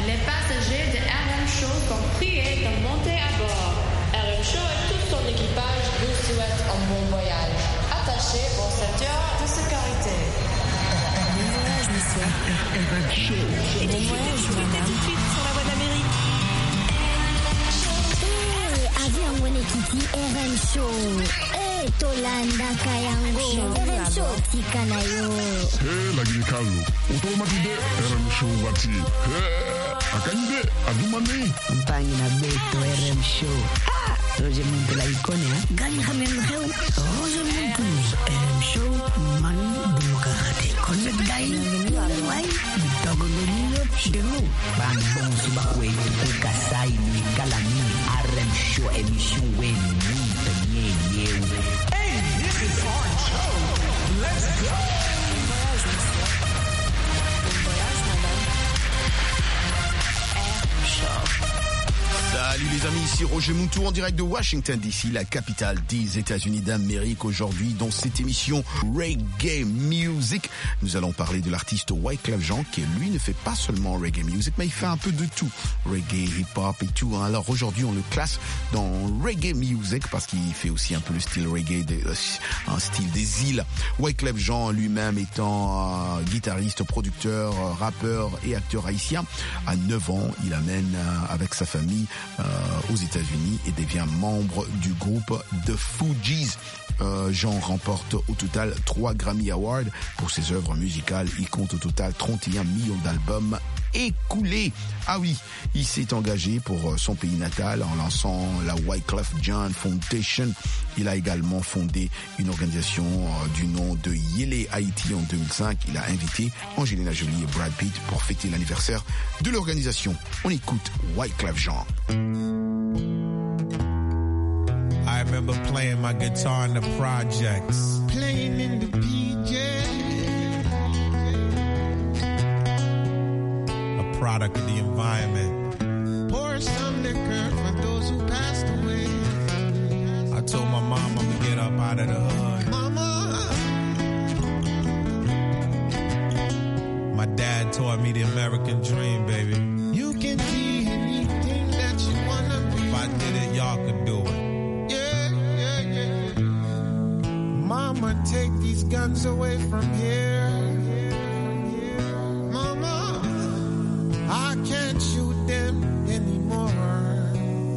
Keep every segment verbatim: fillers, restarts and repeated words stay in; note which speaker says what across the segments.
Speaker 1: Les passagers de R M Show sont priés de monter à bord. R M Show et tout son équipage vous souhaitent un bon voyage. Attachez vos ceintures de sécurité.
Speaker 2: Bon voyage, monsieur. R M Show. Bon voyage, madame. Tout de suite sur la voie d'Amérique.
Speaker 3: Eh, avion Wenekiti R M Show. Eh, Tolanda Kayango. R M Show tikanayo.
Speaker 4: Eh, lagi ni kalu. Otomatide R M Show wati. Eh, akande adumani.
Speaker 5: Mpangi na beto R M Show. Ah, Roger Muntu la ikone ha.
Speaker 2: Gani hamen heu. Roger Muntu. R M Show man bumukate. Connect dai. Wai. Dogo lolo demo.
Speaker 5: Bang bon subakwe ko kasai ni kalani R M Show emission we ni tanye yeu.
Speaker 6: Hey, this is our show. Let's go.
Speaker 7: Salut les amis, ici Roger Moutou en direct de Washington D C, la capitale des États-Unis d'Amérique. Aujourd'hui, dans cette émission Reggae Music, nous allons parler de l'artiste Wyclef Jean, qui lui ne fait pas seulement reggae music, mais il fait un peu de tout, reggae, hip-hop et tout. Alors aujourd'hui, on le classe dans reggae music parce qu'il fait aussi un peu le style reggae, de, euh, un style des îles. Wyclef Jean lui-même étant euh, guitariste, producteur, euh, rappeur et acteur haïtien. À neuf ans, il amène euh, avec sa famille Euh, aux États-Unis et devient membre du groupe The Fugees. Euh, Jean remporte au total trois Grammy Awards pour ses œuvres musicales. Il compte au total trente et un millions d'albums écoulés. Ah oui, il s'est engagé pour son pays natal en lançant la Wyclef Jean Foundation. Il a également fondé une organisation du nom de Yele Haïti en deux mille cinq. Il a invité Angelina Jolie et Brad Pitt pour fêter l'anniversaire de l'organisation. On écoute Wyclef Jean.
Speaker 8: I remember playing my guitar in the projects.
Speaker 9: Playing in the P J.
Speaker 8: A product of the environment.
Speaker 9: Pour some liquor for those who passed away.
Speaker 8: I told my mom I'm gonna get up out of the hood.
Speaker 9: Mama.
Speaker 8: My dad taught me the American dream, baby.
Speaker 9: You can be anything that you wanna be.
Speaker 8: If I did it, y'all could do it.
Speaker 9: Mama, take these guns away from here. Mama, I can't shoot them anymore.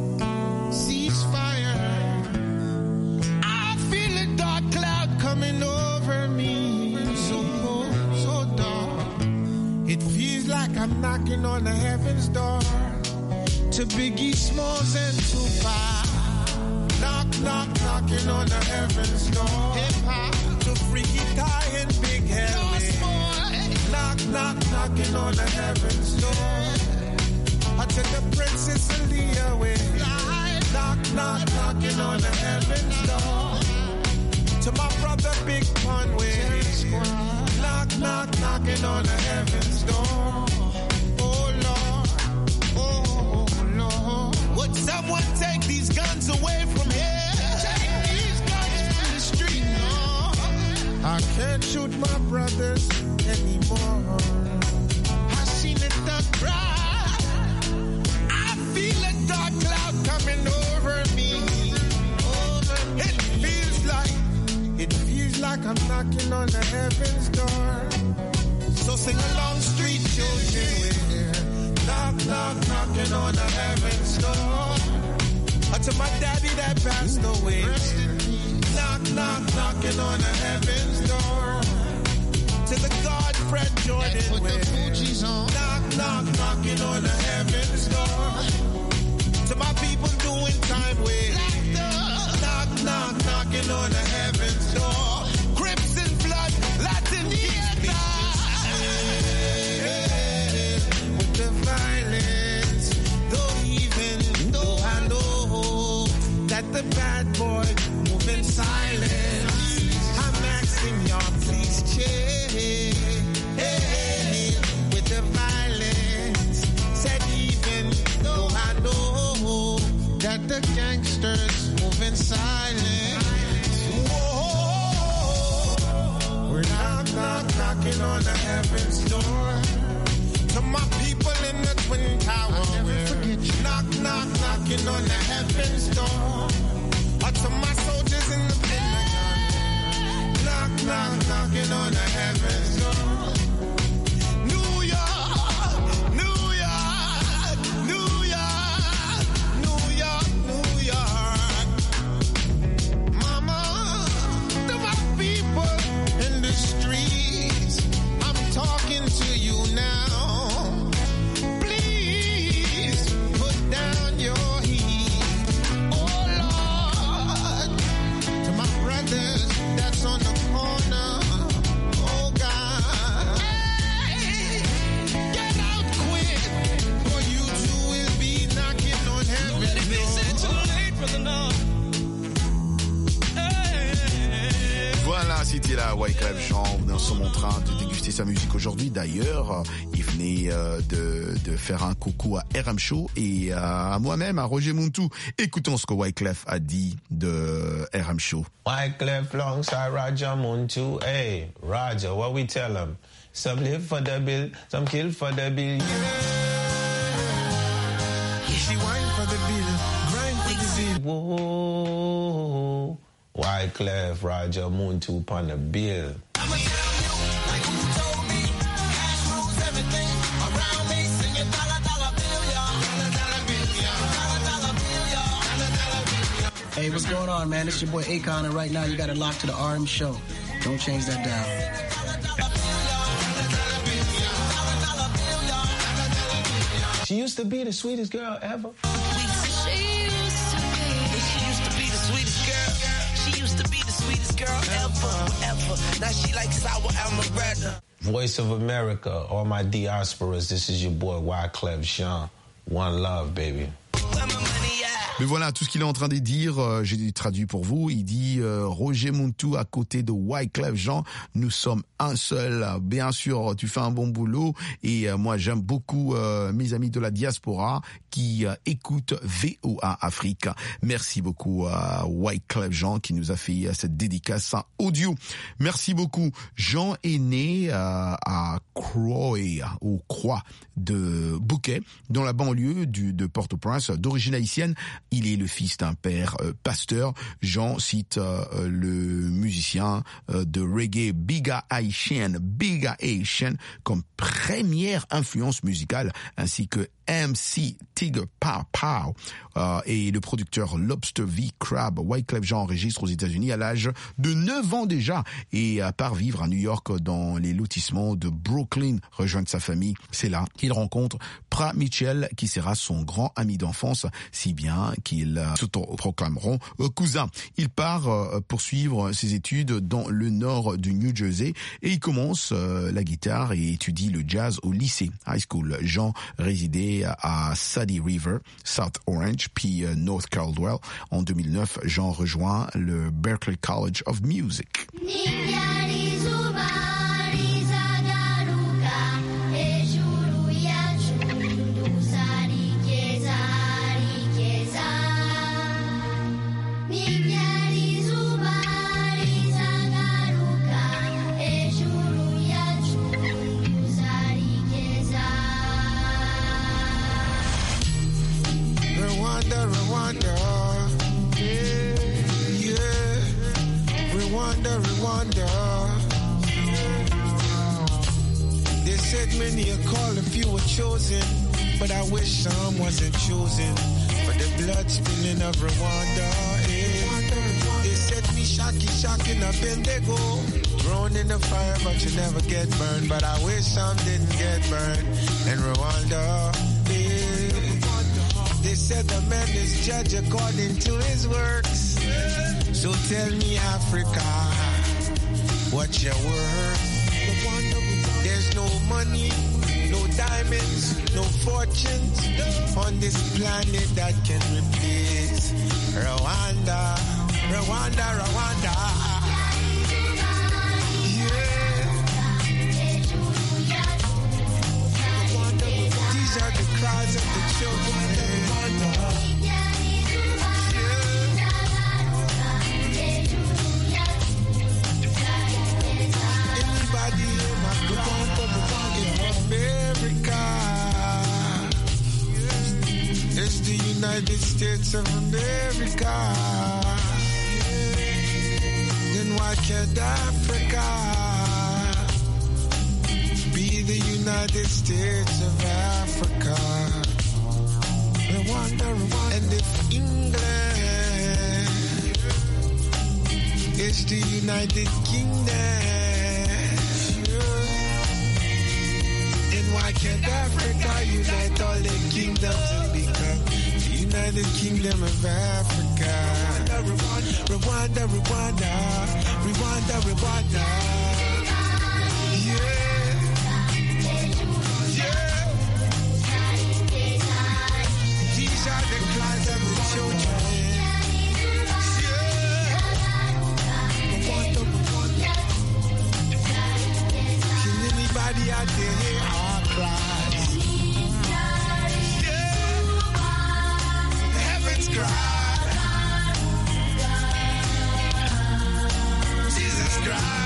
Speaker 9: Ceasefire. I feel a dark cloud coming over me. So cold, so dark. It feels like I'm knocking on the heaven's door. To Biggie Smalls and Tupac. Knock, knock, knocking on the heaven's door. Hip-hop to Freaky Ty and Big Harry. Knock, knock, knocking on the heaven's door. I took the Princess Aaliyah away. Knock, knock, knocking on the heaven's door. To my brother Big Pun way. Knock, knock, knocking on the heaven's door. Oh Lord, oh Lord. Would someone take these guns away from here? Take these guns from the street, no. I can't shoot my brothers anymore. I seen it the cry. I feel a dark cloud coming over me. Over me. It feels like, it feels like I'm knocking on the heaven's door. So sing along, street children. Knock, knock, knocking on the heaven's door. Uh, to my daddy that passed away. Knock, knock, knocking on the heaven's door. To the God Fred Jordan way. Knock, knock, knocking on the heaven's door. To my people doing time way. Knock, knock, knocking on the heaven's door. Crips and blood, Latin history. With the violence, though even though I know that the bad boy move in silence, I'm asking y'all please chill. With the violence, said even though I know that the gangsters move in silence. Whoa, we're knock, knock, knocking on the heaven's door. To my people in the Twin Tower. Knock, knock, knocking on the heaven's door. Or to my soldiers in the Pentagon. Knock, knock, knocking on the heaven's door. New York, New York, New York, New York, New York. Mama, to my people in the streets, I'm talking to you now.
Speaker 7: Voilà, c'était là Wyclef Jean. Nous sommes en train de déguster sa musique aujourd'hui. D'ailleurs, il venait euh, de, de faire un coucou à R M Show et à moi-même, à Roger Muntu. Écoutons ce que Wyclef a dit de R M Show.
Speaker 8: Wyclef alongside Roger Muntu. Hey, Roger, what we tell him? Some live for the bill, some kill for the bill.
Speaker 9: She whine for the bill, grind for the bill.
Speaker 8: Whoa. Wyclef, Roger Muntu upon the bill.
Speaker 9: I'ma tell you, like who told me, cash rules everything around me, singing dollar, dollar bill, y'all. Dollar, dollar bill, y'all. Dollar, dollar bill, y'all. Dollar, dollar bill, y'all.
Speaker 10: Hey, what's going on, man? It's your boy Akon, and right now you got it locked to the R M Show. Don't change that dial.
Speaker 8: She used to be the sweetest girl ever.
Speaker 11: She used to be. She used to be the sweetest girl. She used to be the sweetest girl ever, ever. Now she like sour amaretto.
Speaker 8: Voice of America, all my diasporas, this is your boy Wyclef Jean. One love, baby.
Speaker 7: Mais voilà, tout ce qu'il est en train de dire, euh, j'ai traduit pour vous. Il dit euh, Roger Muntu à côté de Wyclef Jean, nous sommes un seul. Bien sûr, tu fais un bon boulot et euh, moi j'aime beaucoup euh, mes amis de la diaspora qui euh, écoutent V O A Afrique. Merci beaucoup à Wyclef Jean qui nous a fait euh, cette dédicace audio. Merci beaucoup. Jean est né euh, à Croix, au Croix de Bouquet, dans la banlieue du, de Port-au-Prince, d'origine haïtienne. Il est le fils d'un père euh, pasteur. Jean cite euh, le musicien euh, de reggae Bigga Haitian, Bigga Haitian comme première influence musicale, ainsi que M C Tigger Pow Pow euh, et le producteur Lobster V Crab. Wyclef Jean enregistre aux États-Unis à l'âge de neuf ans déjà et euh, part vivre à New York dans les lotissements de Brooklyn, rejoindre sa famille. C'est là qu'il rencontre Pra Mitchell qui sera son grand ami d'enfance, si bien qu'ils euh, se proclameront euh, cousins. Il part euh, poursuivre ses études dans le nord du New Jersey et il commence euh, la guitare et étudie le jazz au lycée, high school. Jean résidait à Sadie River, South Orange, puis euh, North Caldwell. En deux mille neuf, Jean rejoint le Berklee College of Music.
Speaker 9: Rwanda, yeah, yeah, Rwanda, Rwanda. They said many are called, a few were chosen, but I wish some wasn't chosen for the blood spilling of Rwanda. Yeah. They said me shocky, shocking up and they go, thrown in the fire, but you never get burned. But I wish some didn't get burned in Rwanda. Yeah. They said the man is judged according to his works. So tell me, Africa, what's your worth? There's no money, no diamonds, no fortunes on this planet that can replace Rwanda, Rwanda, Rwanda. These are the cries of the children. Anybody in my ground in America? United States of America. Then why can't Africa be the United States of Africa? Rwanda, Rwanda. And if England is the United Kingdom, then why can't Africa unite all the kingdoms and become the United Kingdom of Africa? Rwanda, Rwanda, Rwanda, Rwanda. Yeah. These are the cries of the children. Yeah. Rwanda, Rwanda. Can anybody out there hear our cries? Yeah. Heaven's cry. Jesus cry.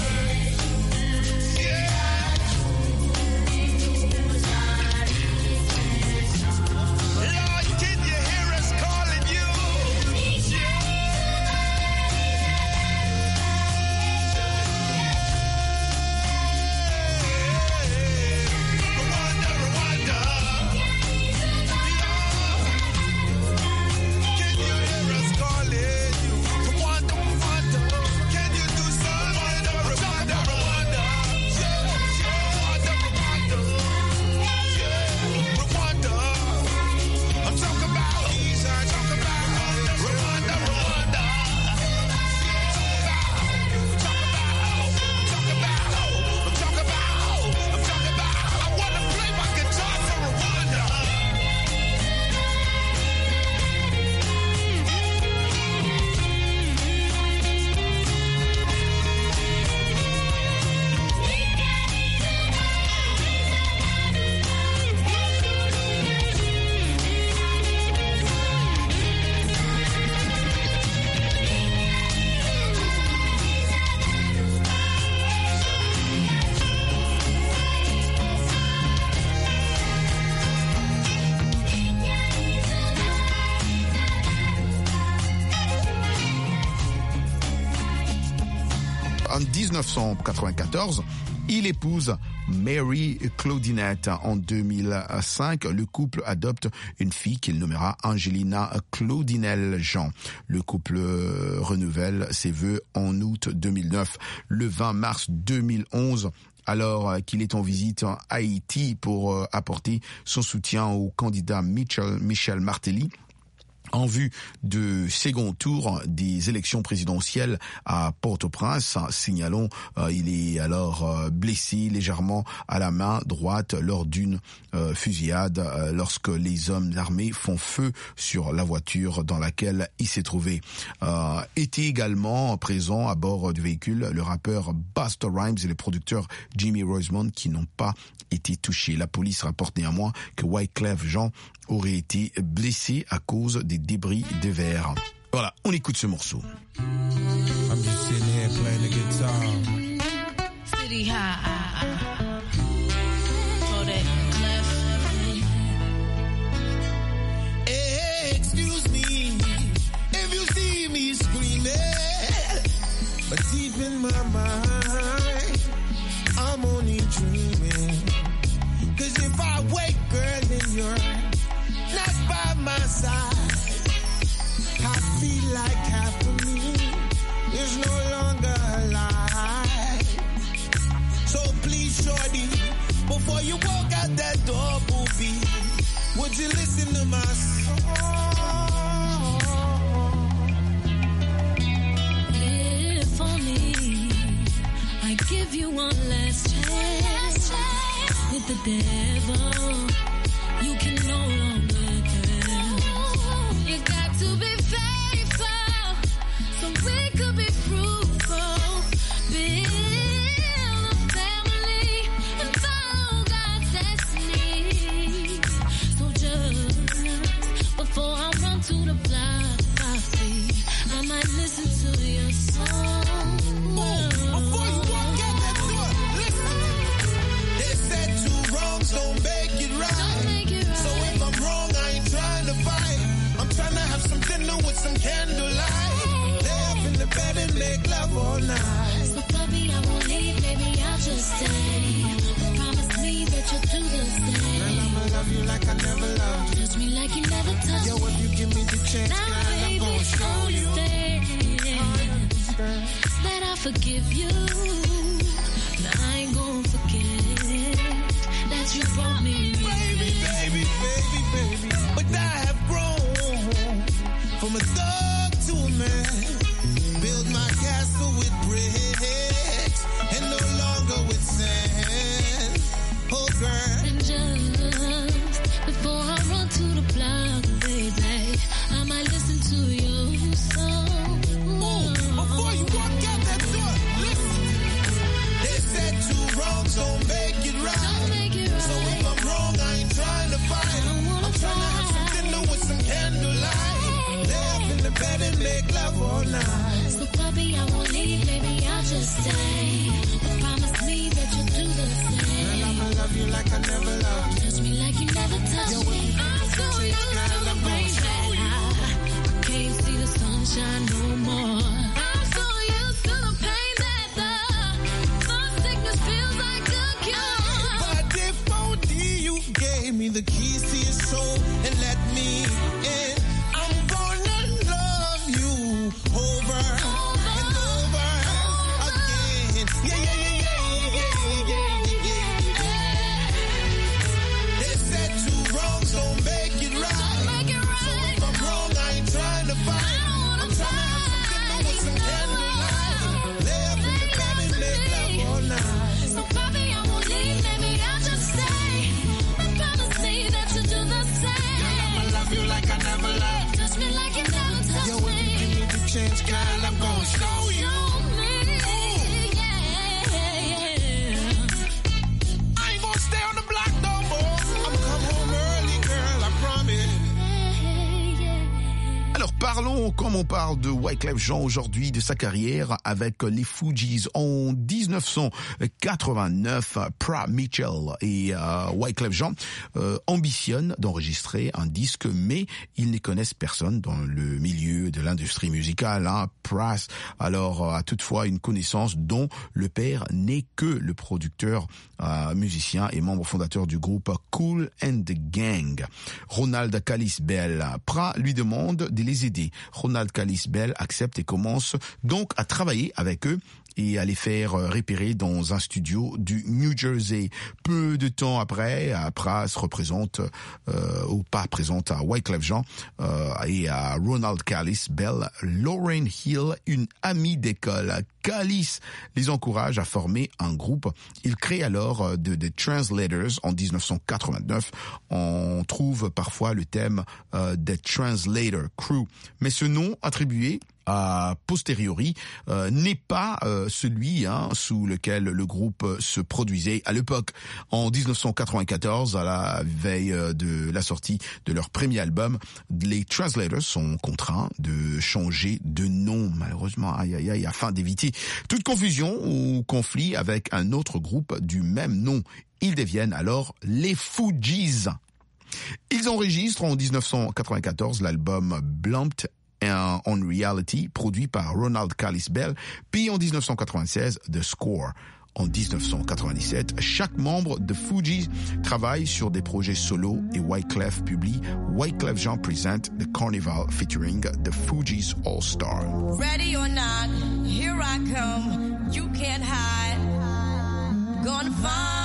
Speaker 7: En dix-neuf cent quatre-vingt-quatorze, il épouse Mary Claudinette. En deux mille cinq, le couple adopte une fille qu'il nommera Angelina Claudinel-Jean. Le couple renouvelle ses vœux en août deux mille neuf. Le vingt mars deux mille onze, alors qu'il est en visite à Haïti pour apporter son soutien au candidat Michel, Michel Martelly, en vue du second tour des élections présidentielles à Port-au-Prince. Signalons, euh, il est alors euh, blessé légèrement à la main droite lors d'une euh, fusillade euh, lorsque les hommes armés font feu sur la voiture dans laquelle il s'est trouvé. Euh, était également présent à bord du véhicule le rappeur Busta Rhymes et le producteur Jimmy Rosemond qui n'ont pas été touchés. La police rapporte néanmoins que Wyclef Jean aurait été blessé à cause des débris de verre. Voilà, on écoute ce morceau.
Speaker 9: I'm just sitting here playing the guitar.
Speaker 12: City high. For that clef.
Speaker 9: Hey, excuse me if you see me screaming, but deep in my mind, I'm only dreaming. Cause if I wake, girl, then you're not by my side. I feel like half of me is no longer alive. So please, shorty, before you walk out that door, booby, would you listen to my song?
Speaker 12: If only I give you one last chance with the devil, you can no longer tell. You got to be faithful, so we could be fruitful. Build a family and follow God's destiny. So just before I run to the block, I see I might listen to your song.
Speaker 9: Before you walk out that door, listen. They said two wrongs don't make it right.
Speaker 12: stay. Promise me that you'll do the same.
Speaker 9: Girl, I'ma love you like I never loved you.
Speaker 12: Touch me like you never touched
Speaker 9: Yo,
Speaker 12: me.
Speaker 9: if you give me the chance,
Speaker 12: Now,
Speaker 9: girl, I'm
Speaker 12: baby,
Speaker 9: gonna show you.
Speaker 12: understand that I forgive you. But I ain't gonna forget that you brought me
Speaker 9: Baby, baby, baby, baby. But I have grown from a thug to a man. Build my castle with bricks and no longer with sand. Oh, girl.
Speaker 12: And just before I run to the block, baby, I might listen to your song.
Speaker 9: Before you walk out that door, listen. They said two wrongs don't make it right.
Speaker 12: Don't make it right.
Speaker 9: So if I'm wrong, I ain't trying to fight.
Speaker 12: I don't wanna
Speaker 9: I'm trying to have some dinner with some candlelight. Lay up in the bed and make love all night.
Speaker 12: So puppy, I won't leave, baby, I'll just stay. Promise me that you'll do the
Speaker 9: Girl,
Speaker 12: same.
Speaker 9: I'ma love you like I never loved you.
Speaker 12: Touch me like you never touched
Speaker 9: Yo,
Speaker 12: me.
Speaker 9: when you
Speaker 12: I'm so
Speaker 9: touch it,
Speaker 12: used
Speaker 9: girl,
Speaker 12: to the
Speaker 9: I'm gonna
Speaker 12: rain
Speaker 9: show you.
Speaker 12: that I can't see the sunshine no more. I'm so used to the pain that the sun sickness feels like a cure.
Speaker 9: But if only you gave me the keys to your soul and let me in, I'm gonna love you over and over again. Yeah, yeah, yeah, yeah, yeah, yeah, yeah, yeah. They said two wrongs don't make it right.
Speaker 12: Make it
Speaker 9: So
Speaker 12: right.
Speaker 9: if I'm wrong, I ain't trying to fight. I'm trying to have some dinner with some candlelight. Lay up in the bed and make love all night.
Speaker 12: So puppy, I won't leave, baby, I'll just stay. But promise me that you'll do the same.
Speaker 9: I'ma love you like I never loved.
Speaker 12: Touch me like you never touched
Speaker 9: Yo, if you give me the chance, girl, I'm gonna show you. I ain't gonna stay on the block no more. I'm come home early, girl, I promise.
Speaker 7: Alors parlons, comme on parle de Wyclef Jean aujourd'hui, de sa carrière avec les Fugees. En dix-neuf cent quatre-vingt-neuf, Pra Mitchell et euh, Wyclef Jean euh, ambitionnent d'enregistrer un disque, mais ils ne connaissent personne dans le milieu de l'industrie musicale. Hein. Pras alors a toutefois une connaissance dont le père n'est que le producteur euh, musicien et membre fondateur du groupe Kool and the Gang, Ronald Callis Bell. Pra lui demande de les aider. Ronald Callis Bell accepte et commence donc à travailler avec eux et à les faire repérer dans un studio du New Jersey. Peu de temps après, Pras représente, euh, ou pas présente à Wyclef Jean euh, et à Ronald Callis Bell, Lauryn Hill, une amie d'école. Callis les encourage à former un groupe. Il crée alors de The Translators en dix-neuf cent quatre-vingt-neuf. On trouve parfois le thème euh, The Translator Crew. Mais ce nom attribué a posteriori euh, n'est pas euh, celui hein, sous lequel le groupe se produisait à l'époque. En dix-neuf cent quatre-vingt-quatorze, à la veille de la sortie de leur premier album, les Translators sont contraints de changer de nom, malheureusement, aïe aïe aïe, afin d'éviter toute confusion ou conflit avec un autre groupe du même nom. Ils deviennent alors les Fugees. Ils enregistrent en dix-neuf cent quatre-vingt-quatorze l'album Blumped on Reality, produit par Ronald Callis Bell, puis en dix-neuf cent quatre-vingt-seize, The Score. En dix-neuf cent quatre-vingt-dix-sept, chaque membre de Fugees travaille sur des projets solo et Wyclef publie Wyclef Jean Present The Carnival featuring The Fugees All Star.
Speaker 13: Ready or not, here I come, you can't hide. Gonna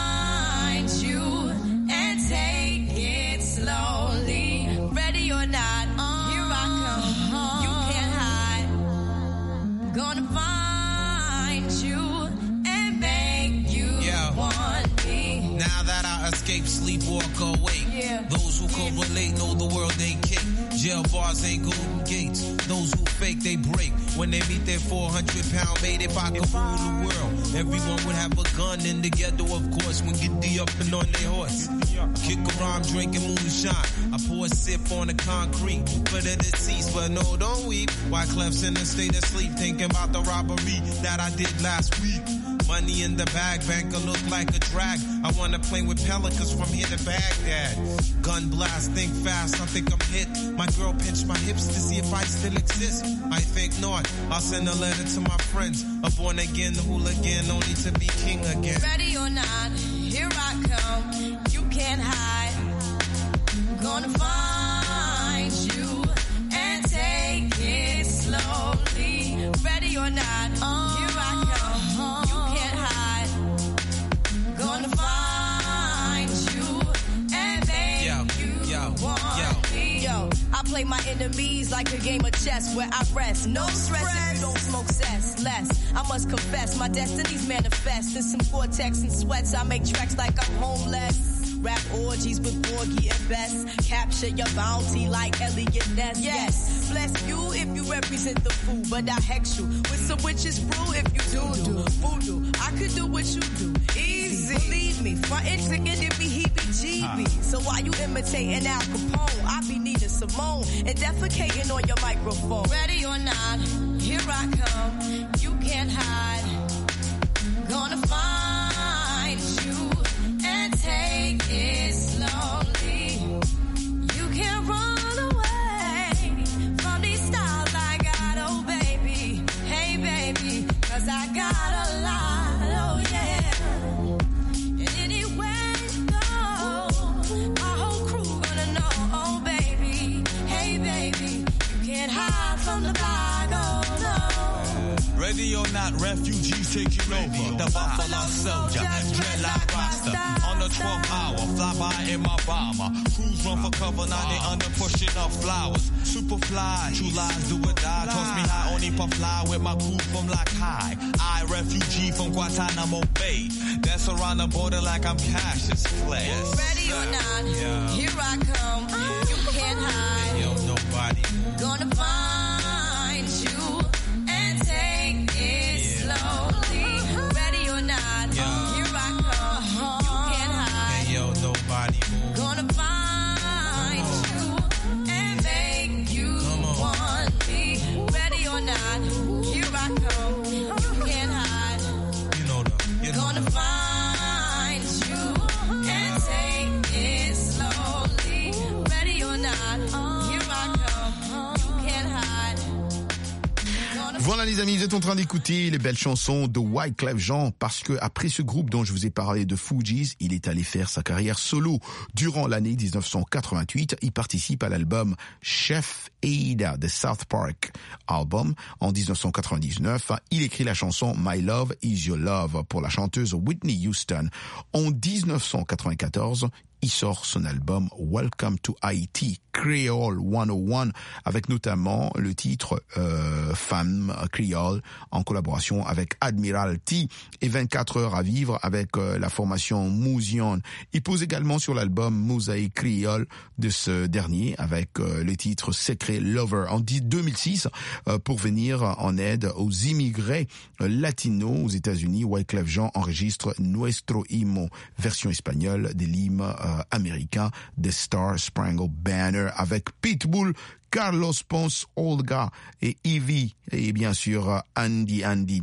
Speaker 13: find you and take it slowly. Ready or not, here I come, you can't hide. Gonna find you and make you
Speaker 11: Yeah.
Speaker 13: want me.
Speaker 11: Now that I escape, sleep, walk awake.
Speaker 13: Yeah.
Speaker 11: Those who correlate know the world ain't cake. Jail bars ain't golden gates. Those who fake, they break. When they meet their four hundred pound mate, if I could rule the world, everyone would have a gun in the ghetto, of course, when get the up and on their horse. Kick around drinking moonshine. I pour a sip on the concrete for the deceased, but no, don't weep. Wyclef's in a state of sleep, thinking about the robbery that I did last week. Money in the bag, banker look like a drag. I wanna play with pelicans from here to Baghdad. Gun blast, think fast, I think I'm hit. My girl pinched my hips to see if I still exist. I think not. I'll send a letter to my friends. A born again hooligan, only to be king again.
Speaker 13: Ready or not, here I come. You can't hide. Gonna find you and take it slowly. Ready or not, here I come. You can't hide. Gonna find you and make
Speaker 11: yo,
Speaker 13: you
Speaker 11: yo,
Speaker 13: want
Speaker 11: yo.
Speaker 13: me. Yo, I play my enemies like a game of chess where I rest. No stress if you don't smoke cess. Less, I must confess, my destinies manifest. In some vortex and sweats, I make tracks like I'm homeless. Rap orgies with Borgie and Best. Capture your bounty like Elliot Ness. Yes, bless you if you represent the fool, but I hex you with some witches brew if you do do voodoo. I could do what you do, easy. Believe me, frontin' chicken it be heebie-jeebie. So while you imitating Al Capone, I be needing Simone and defecating on your microphone. Ready or not, here I come. You can't hide. Gonna find you and take it slowly. You can't run away from these styles I got, oh baby. Hey baby, cause I got a lot, oh yeah. And anywhere you go, my whole crew gonna know, oh baby. Hey baby, you can't hide from the block, oh no.
Speaker 11: Ready or not, refugees taking over. The Buffalo Soldier, dreadlock roster. On the twelfth hour, fly by in my bomber. Crews run for cover, now they under pushing up flowers. Super fly, true lies do or die. Toss me high, only puff fly with my crew from Lock High. I, refugee from Guantanamo Bay. That's around the border like I'm Cassius Clay.
Speaker 13: Ready or not, yeah. Here I come. Yeah. You can't hide.
Speaker 11: Yo, nobody.
Speaker 13: Gonna find you and take it slowly. Ready or not,
Speaker 11: yeah.
Speaker 13: Here I come. You can't hide.
Speaker 11: Hey, yo, nobody.
Speaker 13: Gonna find you and make you want me. Ready or not, here I come. You can't hide.
Speaker 11: You know the, you know
Speaker 13: Gonna
Speaker 11: the.
Speaker 13: find you and take it slowly. Ready or not, here I come. You can't hide.
Speaker 7: Voilà les amis, vous êtes en train d'écouter les belles chansons de Wyclef Jean parce que après ce groupe dont je vous ai parlé de Fugees, il est allé faire sa carrière solo. Durant l'année dix-neuf cent quatre-vingt-huit, il participe à l'album Chef Ada de South Park Album. En dix-neuf cent quatre-vingt-dix-neuf, il écrit la chanson My Love Is Your Love pour la chanteuse Whitney Houston. En dix-neuf cent quatre-vingt-quatorze, il sort son album Welcome to Haiti, Creole cent un, avec notamment le titre euh, Femme Creole en collaboration avec Admiralty et vingt-quatre heures à vivre avec euh, la formation Mouzion. Il pose également sur l'album Mosaïque Creole de ce dernier avec euh, le titre Secret Lover. En deux mille six, euh, pour venir en aide aux immigrés euh, latinos aux États-Unis, Wyclef Jean enregistre Nuestro Himno, version espagnole de l'hymne euh, américain The Star Spangled Banner avec Pitbull, Carlos Ponce, Olga et Ivy et bien sûr Andy Andy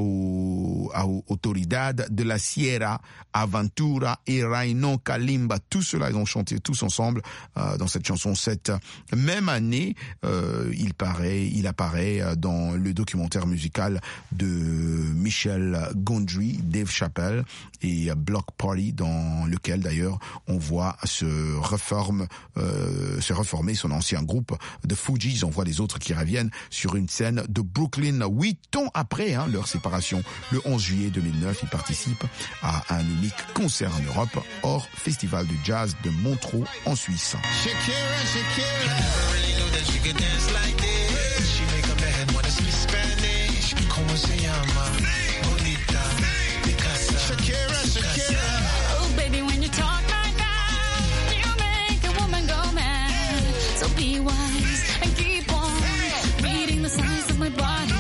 Speaker 7: au, au Autoridad de la Sierra, Aventura et Rainon Kalimba. Tout cela ils ont chanté tous ensemble euh, dans cette chanson. Cette même année, euh, il paraît, il apparaît dans le documentaire musical de Michel Gondry, Dave Chappelle et Block Party, dans lequel d'ailleurs on voit se reforme, euh, se reformer son ancien groupe de Fugees. On voit les autres qui reviennent sur une scène de Brooklyn huit ans après hein, leur séparation. Le onze juillet deux mille neuf, ils participent à un unique concert en Europe hors Festival de Jazz de Montreux en Suisse.
Speaker 9: Shakira, Shakira. Never really knew that she could dance like this. She make a man wanna speak Spanish. Como se llama? Bonita. Picasa. Shakira, Shakira.
Speaker 12: Oh, baby, when you talk like that, you make a woman go mad. So be wise and keep on reading the signs of my body.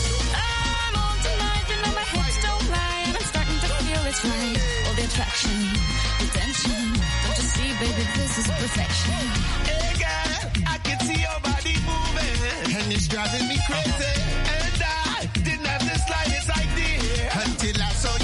Speaker 12: I'm on tonight, you know my hips don't lie, and I'm starting to feel it's right. All the attraction, the tension. Don't you see, baby, this is perfection.
Speaker 9: Hey girl, I can see your body moving, and it's driving me crazy. And I didn't have the slightest idea until I saw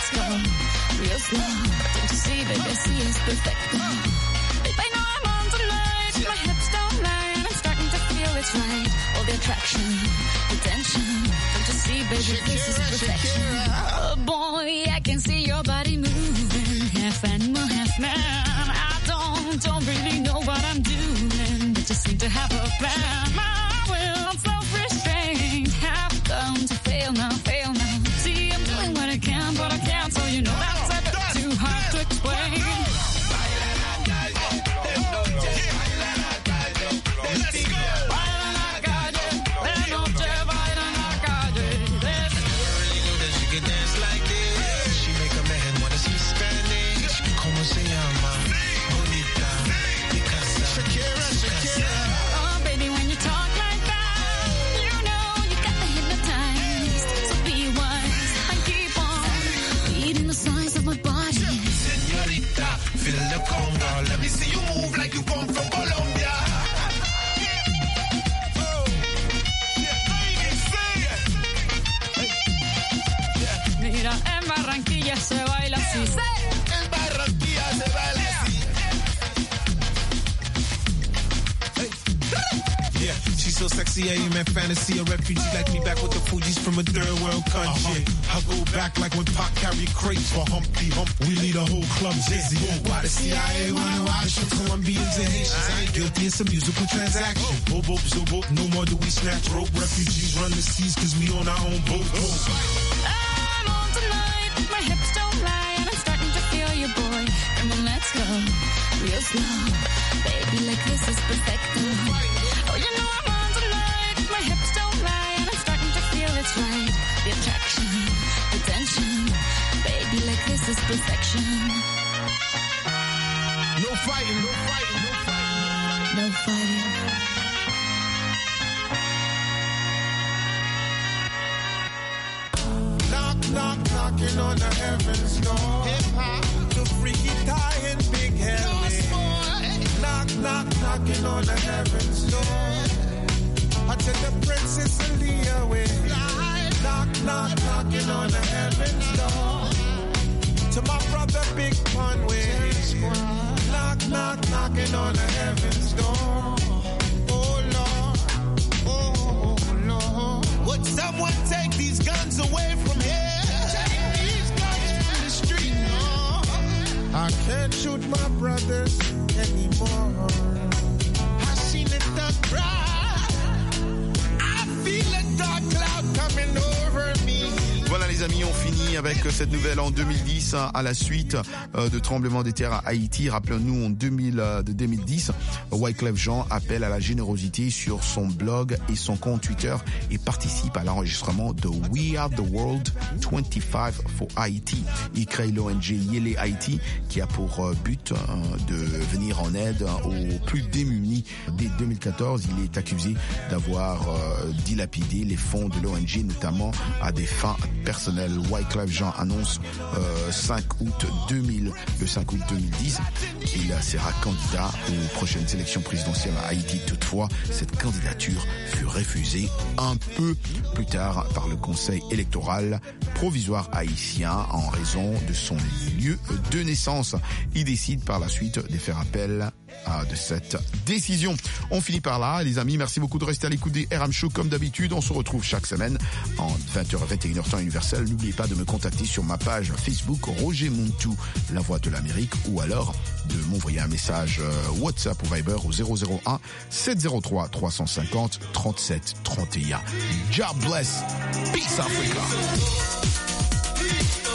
Speaker 12: let's go real slow. Don't you see, baby, I see it's perfect. Babe, I know I'm on tonight. My hips don't lie, and I'm starting to feel it's right. All the attraction, the tension. Don't you see, baby, this is perfection. Oh boy, I can see your body moving, half animal, half man. I don't, don't really know what I'm doing, but just seem to have a plan. My will, I'm self-restrained, half bound to fail now, fail now. See, I'm doing what I can, but I can't, so you know that's a bit too hard to explain.
Speaker 9: Let me see you move like you come from Colombia. Oh, yeah,
Speaker 12: Mira, en Barranquilla se baila así.
Speaker 9: En Barranquilla se baila así.
Speaker 11: Yeah, she's so sexy, I am in fantasy. A refugee like me back with the Fugees from a third world country. Uh-huh. I go back like when Pac carried crates for Humpty Hump. We lead a whole club dizzy. Why the C I A wanna watch the Colombians and Haitians? I ain't guilty, it's a musical transaction. Boop, boop, so boop, no more do we snatch rope. Refugees run the seas cause we on our own boat.
Speaker 12: I'm on tonight, my hips don't lie, and I'm starting to feel you, boy. Come on, let's go real slow. Baby, like this is perfect. Oh, you know I'm on tonight, my hips don't lie, and I'm starting to feel it's right. The attraction, the tension, baby, like this is perfection.
Speaker 9: No fighting, no fighting, no fighting.
Speaker 12: No fighting.
Speaker 9: Knock, knock, knocking on the heaven's door. Hip-hop, the freaky tie and big head. Knock, knock, knocking on the heaven's door. I tell the princess Aaliyah way. Knock, knock, knocking on the heaven's door. To my brother Big Pun way. Knock, knock, knocking on the heaven's door. Oh Lord, oh Lord. Would someone take these guns away from here? Take these guns from the street. No. I can't shoot my brothers anymore. I seen the dark cry. I feel a dark cloud coming over me.
Speaker 7: Voilà les amis, on finit avec cette nouvelle en deux mille dix à la suite de tremblements de terre à Haïti. Rappelons-nous en deux mille, de deux mille dix, Wyclef Jean appelle à la générosité sur son blog et son compte Twitter et participe à l'enregistrement de We Are the World vingt-cinq for Haïti. Il crée l'O N G Yele Haïti qui a pour but de venir en aide aux plus démunis. Dès deux mille quatorze, il est accusé d'avoir dilapidé les fonds de l'O N G, notamment à des fins personnelles. Wyclef Jean annonce euh, cinq août deux mille, le cinq août deux mille dix, il sera candidat aux prochaines élections présidentielles à Haïti. Toutefois, cette candidature fut refusée un peu plus tard par le Conseil électoral provisoire haïtien en raison de son lieu de naissance. Il décide par la suite de faire appel à de cette décision. On finit par là, les amis. Merci beaucoup de rester à l'écoute des R M Show comme d'habitude. On se retrouve chaque semaine en vingt heures vingt et une heures temps universel. N'oubliez pas de me contacter sur ma page Facebook Roger Muntu, la voix de l'Amérique, ou alors de m'envoyer un message WhatsApp ou Viber au zéro zéro un sept zéro trois trois cent cinquante trente-sept trente et un. God bless. Peace Africa.